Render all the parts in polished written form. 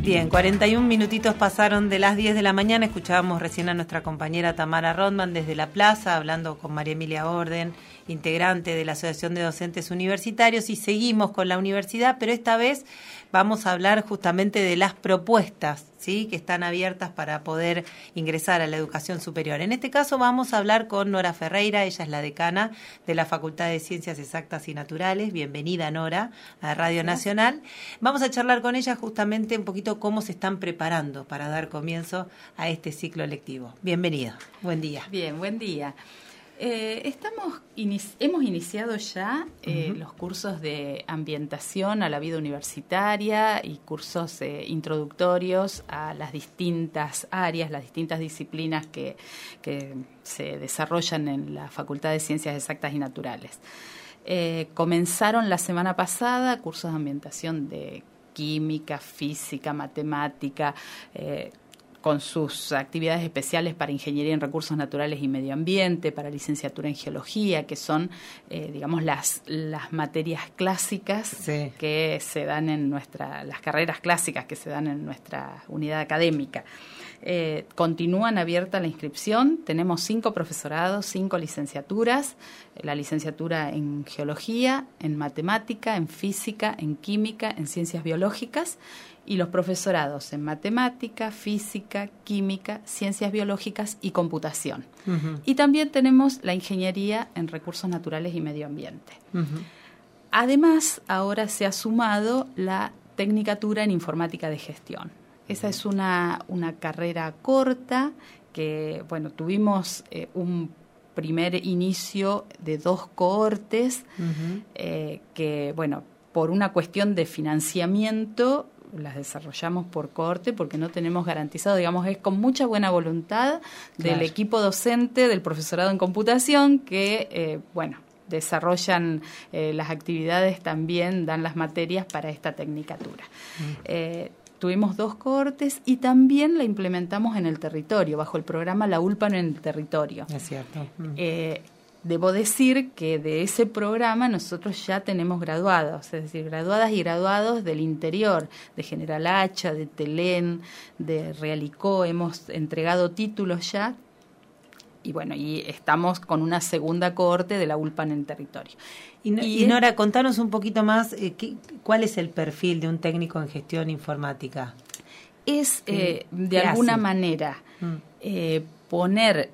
Bien, 41 minutitos pasaron de las 10 de la mañana. Escuchábamos recién a nuestra compañera Tamara Rodman desde la plaza, hablando con María Emilia Orden, integrante de la Asociación de Docentes Universitarios, y seguimos con la universidad, pero esta vez vamos a hablar justamente de las propuestas, ¿sí?, que están abiertas para poder ingresar a la educación superior. En este caso vamos a hablar con Nora Ferreira, ella es la decana de la Facultad de Ciencias Exactas y Naturales. Bienvenida, Nora, a Radio Nacional. Vamos a charlar con ella justamente un poquito cómo se están preparando para dar comienzo a este ciclo lectivo. Bienvenida, buen día. Bien, buen día. Hemos iniciado ya los cursos de ambientación a la vida universitaria y cursos introductorios a las distintas áreas, las distintas disciplinas que se desarrollan en la Facultad de Ciencias Exactas y Naturales. Comenzaron la semana pasada cursos de ambientación de química, física, matemática, con sus actividades especiales para Ingeniería en Recursos Naturales y Medio Ambiente, para licenciatura en Geología, que son, digamos, las materias clásicas que se dan en las carreras clásicas que se dan en nuestra unidad académica. Continúan abierta la inscripción, tenemos 5 profesorados, 5 licenciaturas, la licenciatura en Geología, en Matemática, en Física, en Química, en Ciencias Biológicas, y los profesorados en Matemática, Física, Química, Ciencias Biológicas y Computación. Uh-huh. Y también tenemos la Ingeniería en Recursos Naturales y Medio Ambiente. Uh-huh. Además, ahora se ha sumado la Tecnicatura en Informática de Gestión. Esa es una carrera corta que, bueno, tuvimos un primer inicio de 2 cohortes uh-huh. Que, bueno, por una cuestión de financiamiento las desarrollamos por cohorte porque no tenemos garantizado, digamos, es con mucha buena voluntad del equipo docente, del profesorado en computación que, bueno, desarrollan las actividades, también dan las materias para esta tecnicatura. Tuvimos 2 cohortes y también la implementamos en el territorio, bajo el programa La ULPAN en el territorio. Es cierto. Debo decir que de ese programa nosotros ya tenemos graduados, es decir, graduadas y graduados del interior, de General Hacha, de Telén, de Realicó, hemos entregado títulos ya. Y bueno, y estamos con una segunda cohorte de la ULPAN en territorio. Y Nora, contanos un poquito más, ¿cuál es el perfil de un técnico en gestión informática? Es, de alguna manera, poner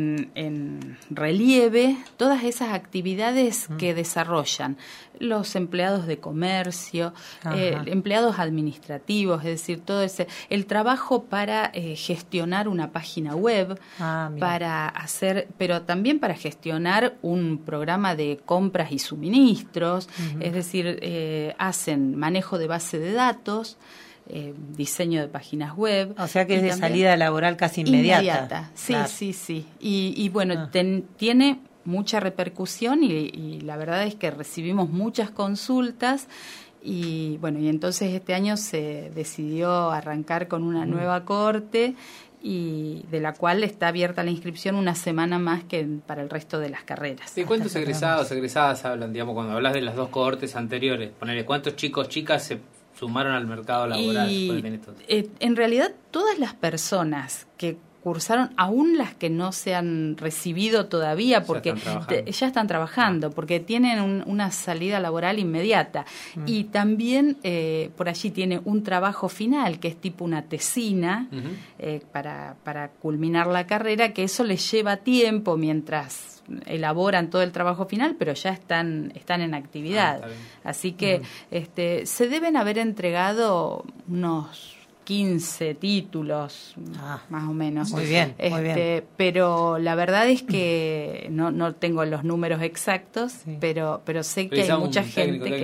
en relieve todas esas actividades que desarrollan los empleados de comercio, empleados administrativos, es decir, todo el trabajo para gestionar una página web, para hacer, pero también para gestionar un programa de compras y suministros, es decir, hacen manejo de base de datos, diseño de páginas web. O sea que es de salida laboral casi inmediata. Sí, claro. Sí. Y bueno, tiene mucha repercusión y la verdad es que recibimos muchas consultas y bueno, y entonces este año se decidió arrancar con una nueva cohorte y de la cual está abierta la inscripción una semana más que para el resto de las carreras. ¿De cuántos egresadas hablan, digamos, cuando hablas de las 2 cohortes anteriores? Ponele, ¿cuántos chicos, chicas se sumaron al mercado laboral? En realidad, todas las personas que cursaron, aún las que no se han recibido todavía, porque ya están trabajando, porque tienen una salida laboral inmediata. Y también por allí tiene un trabajo final, que es tipo una tesina, para culminar la carrera, que eso les lleva tiempo mientras elaboran todo el trabajo final, pero ya están en actividad. Así que se deben haber entregado unos 15 títulos, más o menos. Muy bien, muy bien. Pero la verdad es que no tengo los números exactos, pero sé que hay mucha gente que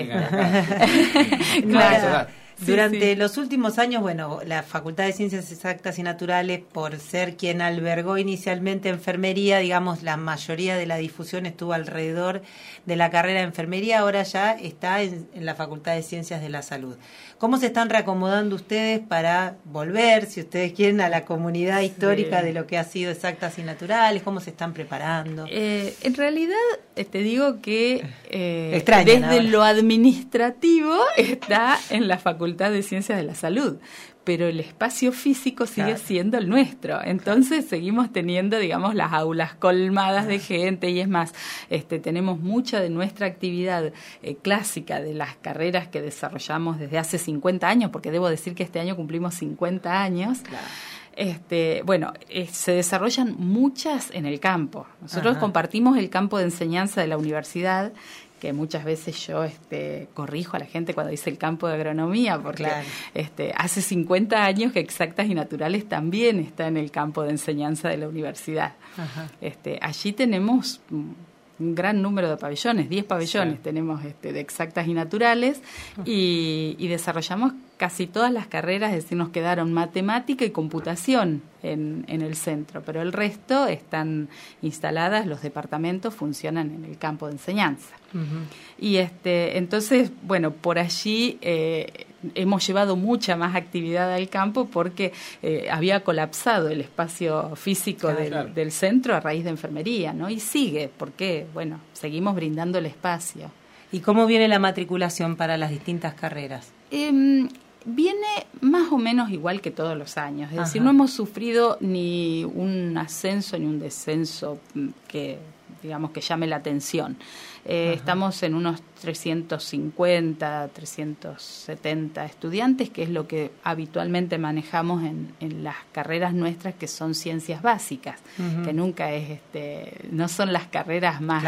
está. Claro. Durante los últimos años, bueno, la Facultad de Ciencias Exactas y Naturales, por ser quien albergó inicialmente enfermería, digamos, la mayoría de la difusión estuvo alrededor de la carrera de enfermería, ahora ya está en la Facultad de Ciencias de la Salud. ¿Cómo se están reacomodando ustedes para volver, si ustedes quieren, a la comunidad histórica de lo que ha sido Exactas y Naturales? ¿Cómo se están preparando? En realidad, te digo que desde lo administrativo está en la Facultad de Ciencias de la Salud, pero el espacio físico sigue siendo el nuestro. Entonces seguimos teniendo, digamos, las aulas colmadas de gente, y es más, tenemos mucha de nuestra actividad clásica de las carreras que desarrollamos desde hace 50 años, porque debo decir que este año cumplimos 50 años. Claro. Se desarrollan muchas en el campo. Nosotros compartimos el campo de enseñanza de la universidad, que muchas veces yo corrijo a la gente cuando dice el campo de agronomía, porque hace 50 años que Exactas y Naturales también está en el campo de enseñanza de la universidad. Allí tenemos un gran número de pabellones, 10 pabellones tenemos de Exactas y Naturales, y desarrollamos casi todas las carreras, es decir, nos quedaron matemática y computación en el centro, pero el resto están instaladas, los departamentos funcionan en el campo de enseñanza. Y entonces, bueno, por allí hemos llevado mucha más actividad al campo porque había colapsado el espacio físico del centro a raíz de enfermería, ¿no? Y sigue, porque, bueno, seguimos brindando el espacio. ¿Y cómo viene la matriculación para las distintas carreras? Viene más o menos igual que todos los años, es decir, no hemos sufrido ni un ascenso ni un descenso que, digamos, que llame la atención. Estamos en unos 350, 370 estudiantes, que es lo que habitualmente manejamos en las carreras nuestras, que son ciencias básicas, que nunca es, no son las carreras más,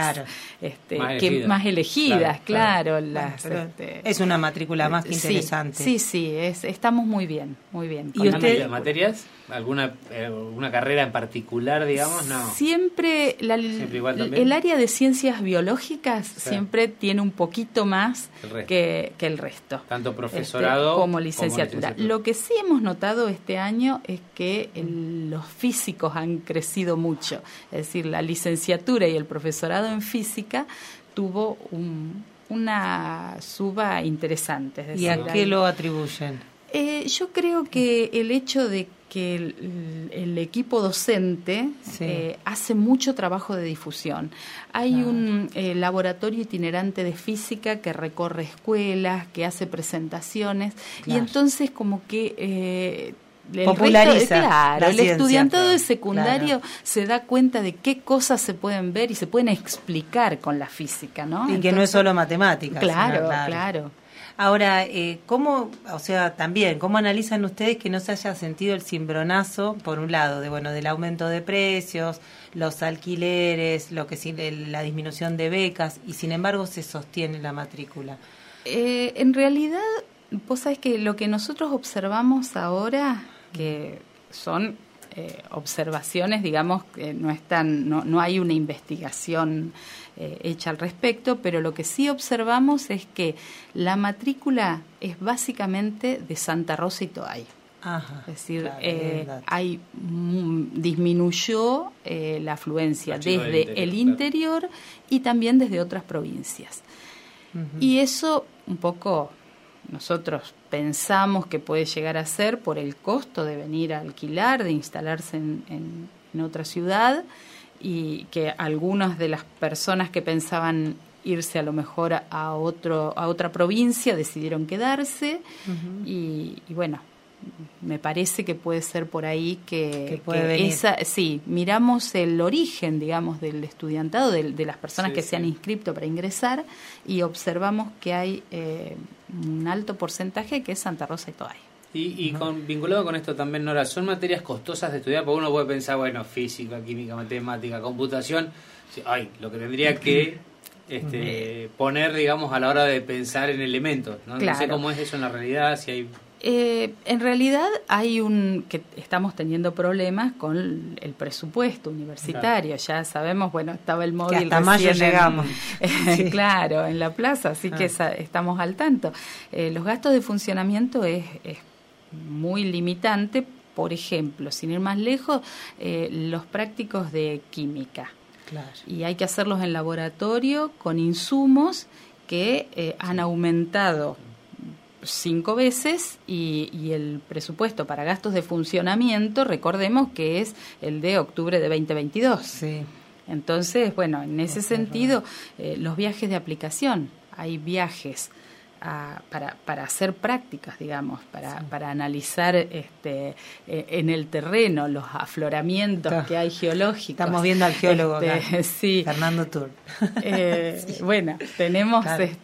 más elegidas, claro. Es una matrícula más que interesante. Sí, estamos muy bien. ¿Y usted, materias? ¿Alguna carrera en particular, digamos? No. Siempre el área de ciencias biológicas siempre tiene un poquito más que el resto. Tanto profesorado como licenciatura. Lo que sí hemos notado este año es que los físicos han crecido mucho. Es decir, la licenciatura y el profesorado en física tuvo una suba interesante. Es decir, ¿y a qué lo atribuyen? Yo creo que el hecho de que el equipo docente hace mucho trabajo de difusión. Hay un laboratorio itinerante de física que recorre escuelas, que hace presentaciones, y entonces como que populariza el estudiantado de secundario se da cuenta de qué cosas se pueden ver y se pueden explicar con la física, ¿no? Y entonces, que no es solo matemáticas. Claro. Ahora, ¿cómo analizan ustedes que no se haya sentido el cimbronazo, por un lado, del aumento de precios, los alquileres, la disminución de becas, y sin embargo se sostiene la matrícula? En realidad, vos sabés que lo que nosotros observamos ahora, que son observaciones, digamos, que no hay una investigación hecha al respecto, pero lo que sí observamos es que la matrícula es básicamente de Santa Rosa y Toay. Es decir, disminuyó la afluencia desde el interior y también desde otras provincias. Y eso un poco nosotros pensamos que puede llegar a ser por el costo de venir a alquilar, de instalarse en otra ciudad, y que algunas de las personas que pensaban irse a lo mejor a otra provincia decidieron quedarse, y bueno, me parece que puede ser por ahí que miramos el origen, digamos, del estudiantado, de las personas que se han inscrito para ingresar, y observamos que hay un alto porcentaje que es Santa Rosa y Toay. Y vinculado con esto también, Nora, ¿son materias costosas de estudiar? Porque uno puede pensar, bueno, física, química, matemática, computación, lo que tendría que poner, digamos, a la hora de pensar en elementos, ¿no? Claro. No sé cómo es eso en la realidad, si hay... En realidad que estamos teniendo problemas con el presupuesto universitario. Ya sabemos, estaba el móvil que hasta mayo llegamos. Claro, en la plaza, así que estamos al tanto. Los gastos de funcionamiento es muy limitante. Por ejemplo, sin ir más lejos, los prácticos de química. Claro. Y hay que hacerlos en laboratorio con insumos que han aumentado 5 veces, y el presupuesto para gastos de funcionamiento, recordemos que es el de octubre de 2022. Sí. Entonces, en ese sentido, los viajes de aplicación, hay viajes para hacer prácticas, digamos, para analizar en el terreno los afloramientos que hay geológicos. Estamos viendo al geólogo acá, sí. Fernando Tur. Sí. Bueno, tenemos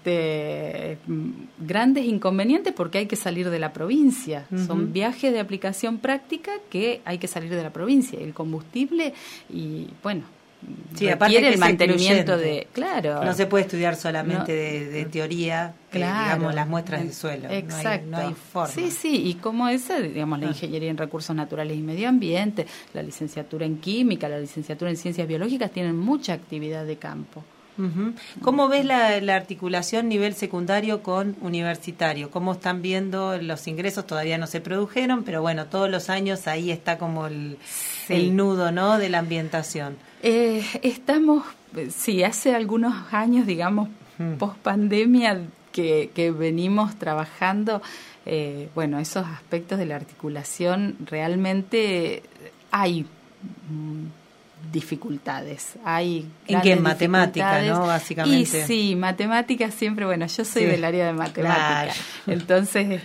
grandes inconvenientes porque hay que salir de la provincia. Son viajes de aplicación práctica que hay que salir de la provincia. El combustible y, bueno, sí, aparte que el mantenimiento de... Claro. No se puede estudiar solamente de teoría, digamos, las muestras de suelo. Exacto. No hay forma. Sí, y como esa, digamos, la ingeniería en recursos naturales y medio ambiente, la licenciatura en química, la licenciatura en ciencias biológicas tienen mucha actividad de campo. ¿Cómo ves la articulación nivel secundario con universitario? ¿Cómo están viendo los ingresos? Todavía no se produjeron, pero bueno, todos los años ahí está como el nudo, ¿no?, de la ambientación. Estamos, hace algunos años, digamos, post pandemia que venimos trabajando, esos aspectos de la articulación realmente hay dificultades. Hay ¿en qué? En matemática, ¿no? Básicamente. Y sí, matemáticas siempre, yo soy del área de matemática. Claro. Entonces,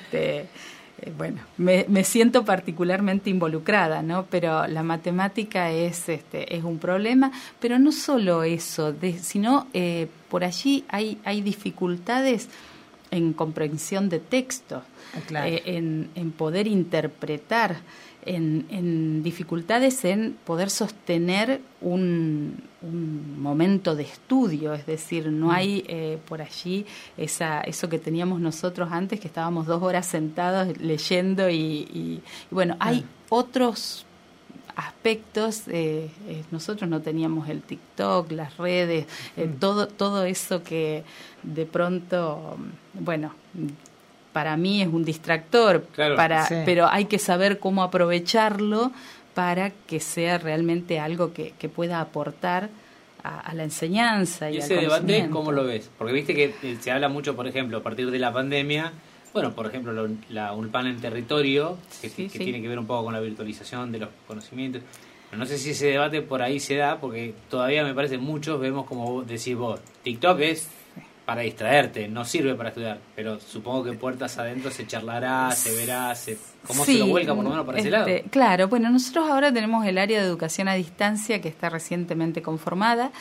me siento particularmente involucrada, ¿no? Pero la matemática es un problema, pero no solo eso, sino por allí hay dificultades en comprensión de texto, claro. En poder interpretar, en dificultades en poder sostener un momento de estudio, es decir, no hay por allí eso que teníamos nosotros antes, que estábamos 2 horas sentados leyendo y hay otros aspectos. Nosotros no teníamos el TikTok, las redes, todo eso que de pronto, para mí es un distractor, claro, pero hay que saber cómo aprovecharlo para que sea realmente algo que pueda aportar a la enseñanza. ¿Y ese debate cómo lo ves? Porque viste que se habla mucho, por ejemplo, a partir de la pandemia, por ejemplo, la UNLPAN en territorio, que tiene que ver un poco con la virtualización de los conocimientos. Pero no sé si ese debate por ahí se da, porque todavía me parece muchos vemos, como decís vos, TikTok es para distraerte, no sirve para estudiar, pero supongo que puertas adentro se charlará, se verá, cómo se lo vuelca por lo menos para ese lado. Claro, nosotros ahora tenemos el área de educación a distancia que está recientemente conformada,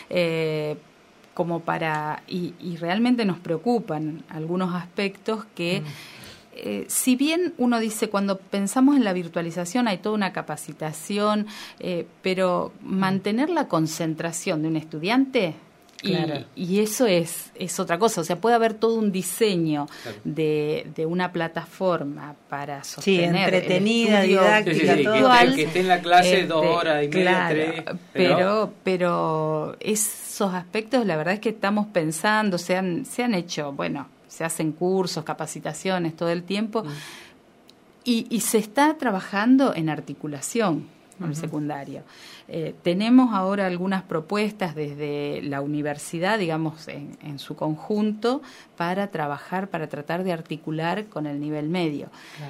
y realmente nos preocupan algunos aspectos que, si bien uno dice, cuando pensamos en la virtualización hay toda una capacitación, pero mantener la concentración de un estudiante... Claro. Y eso es otra cosa, o sea, puede haber todo un diseño de una plataforma para sostener entretenida, didáctica, todo. Que esté en la clase 2 horas y media, 3. Pero esos aspectos, la verdad es que estamos pensando, se han hecho, se hacen cursos, capacitaciones todo el tiempo, y se está trabajando en articulación con el secundario. Tenemos ahora algunas propuestas desde la universidad, digamos, en su conjunto, para tratar de articular con el nivel medio.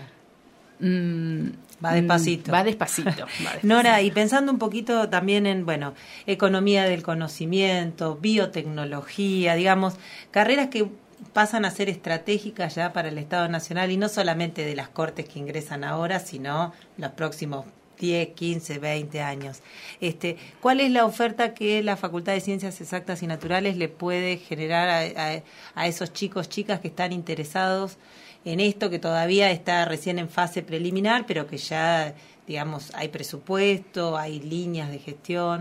Claro. Va despacito. Va despacito. Nora, y pensando un poquito también en, economía del conocimiento, biotecnología, digamos, carreras que pasan a ser estratégicas ya para el Estado Nacional, y no solamente de las cortes que ingresan ahora, sino los próximos 10, 15, 20 años. ¿Cuál es la oferta que la Facultad de Ciencias Exactas y Naturales le puede generar a esos chicos, chicas que están interesados en esto, que todavía está recién en fase preliminar, pero que ya, digamos, hay presupuesto, hay líneas de gestión?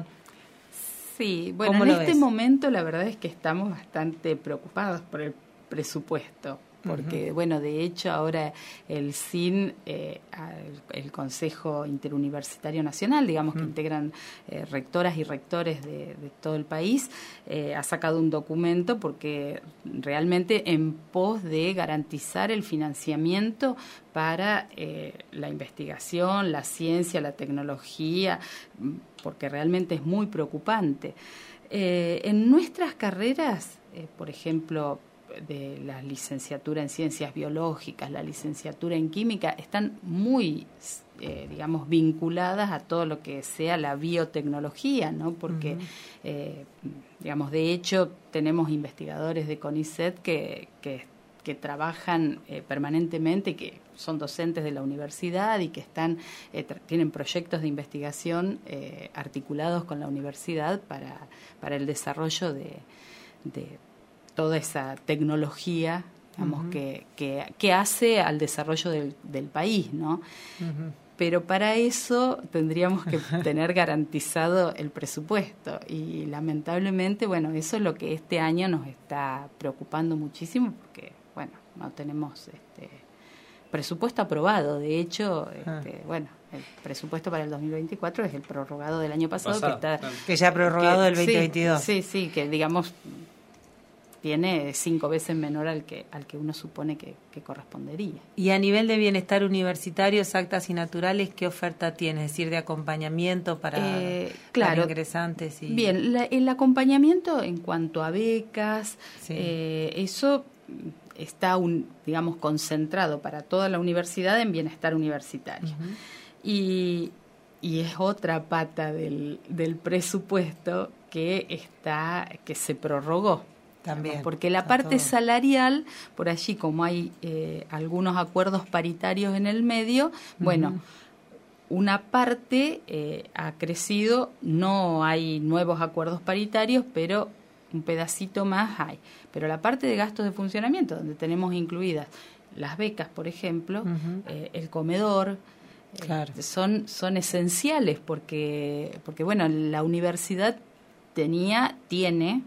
Sí, en este momento la verdad es que estamos bastante preocupados por el presupuesto, porque, de hecho, ahora el CIN, el Consejo Interuniversitario Nacional, digamos, que integran rectoras y rectores de todo el país, ha sacado un documento porque realmente en pos de garantizar el financiamiento para la investigación, la ciencia, la tecnología, porque realmente es muy preocupante. En nuestras carreras, por ejemplo, de la licenciatura en ciencias biológicas, la licenciatura en química, están muy, vinculadas a todo lo que sea la biotecnología, ¿no? Porque, de hecho, tenemos investigadores de CONICET que que trabajan permanentemente, que son docentes de la universidad y que están tienen proyectos de investigación articulados con la universidad para el desarrollo de toda esa tecnología, digamos, que hace al desarrollo del país, ¿no? Pero para eso tendríamos que tener garantizado el presupuesto y lamentablemente, bueno, eso es lo que este año nos está preocupando muchísimo porque, bueno, no tenemos presupuesto aprobado. De hecho, bueno, el presupuesto para el 2024 es el prorrogado del año pasado que ya ha prorrogado del 2022. Sí, que digamos tiene 5 veces menor al que uno supone que correspondería. Y a nivel de bienestar universitario, Exactas y Naturales, ¿qué oferta tiene? Es decir, de acompañamiento para ingresantes. Bien, el acompañamiento en cuanto a becas, eso está, digamos, concentrado para toda la universidad en bienestar universitario. Y es otra pata del presupuesto que se prorrogó. También, porque la parte salarial, por allí como hay algunos acuerdos paritarios en el medio, bueno, una parte ha crecido, no hay nuevos acuerdos paritarios, pero un pedacito más hay. Pero la parte de gastos de funcionamiento, donde tenemos incluidas las becas, por ejemplo, el comedor, son esenciales porque bueno, la universidad tiene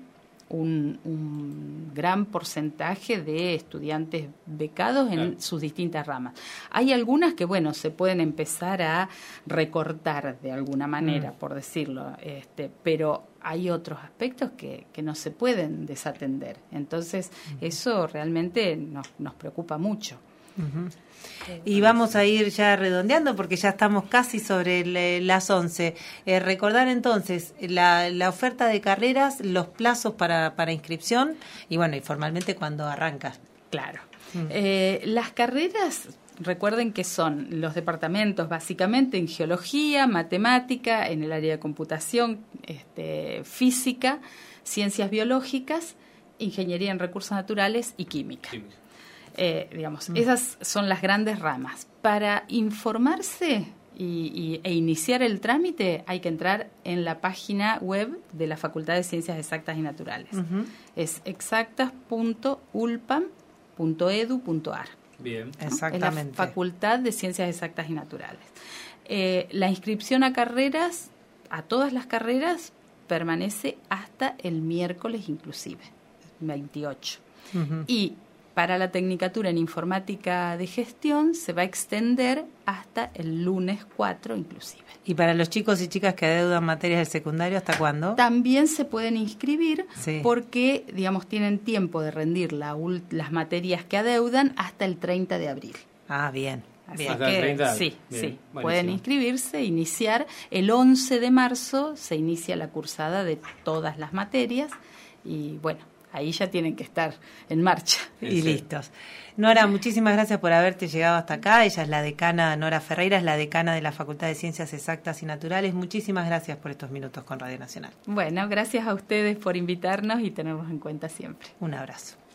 un gran porcentaje de estudiantes becados en sus distintas ramas. Hay algunas que, bueno, se pueden empezar a recortar de alguna manera, por decirlo, pero hay otros aspectos que no se pueden desatender. Entonces, eso realmente nos preocupa mucho. Y vamos a ir ya redondeando porque ya estamos casi sobre las 11. Recordar entonces la oferta de carreras, los plazos para inscripción y bueno, y formalmente cuando arrancas. Claro. Las carreras, recuerden que son los departamentos básicamente en geología, matemática, en el área de computación, física, ciencias biológicas, ingeniería en recursos naturales y química. Esas son las grandes ramas. Para informarse e iniciar el trámite hay que entrar en la página web de la Facultad de Ciencias Exactas y Naturales. Es exactas.ulpam.edu.ar. Bien, ¿no? Exactamente. Es la Facultad de Ciencias Exactas y Naturales. La inscripción a carreras, a todas las carreras, permanece hasta el miércoles inclusive, 28. Y para la Tecnicatura en Informática de Gestión se va a extender hasta el lunes 4 inclusive. ¿Y para los chicos y chicas que adeudan materias del secundario, hasta cuándo? También se pueden inscribir porque, digamos, tienen tiempo de rendir las materias que adeudan hasta el 30 de abril. Ah, bien. Así Hasta que el 30. sí, Bien, pueden inscribirse, iniciar. El 11 de marzo se inicia la cursada de todas las materias y, bueno, ahí ya tienen que estar en marcha. Y listos. Nora, muchísimas gracias por haberte llegado hasta acá. Ella es la decana, Nora Ferreira, es la decana de la Facultad de Ciencias Exactas y Naturales. Muchísimas gracias por estos minutos con Radio Nacional. Bueno, gracias a ustedes por invitarnos y tenernos en cuenta siempre. Un abrazo.